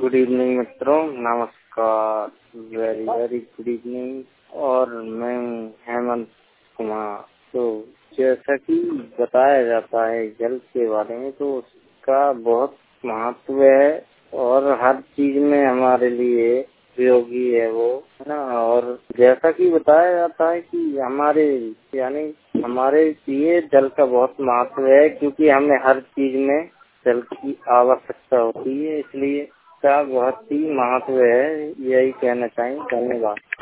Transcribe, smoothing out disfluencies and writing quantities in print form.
Good evening मित्रों, नमस्कार, very very good evening. और मैं हेमंत कुमार। तो जैसा कि बताया जाता है जल के बारे में, तो उसका बहुत महत्व है और हर चीज में हमारे लिए उपयोगी है वो, है ना। और जैसा कि बताया जाता है कि हमारे लिए जल का बहुत महत्व है, क्योंकि हमें हर चीज में जल की आवश्यकता होती है, इसलिए इसका बहुत ही महत्व है। यही कहना चाहिए। धन्यवाद।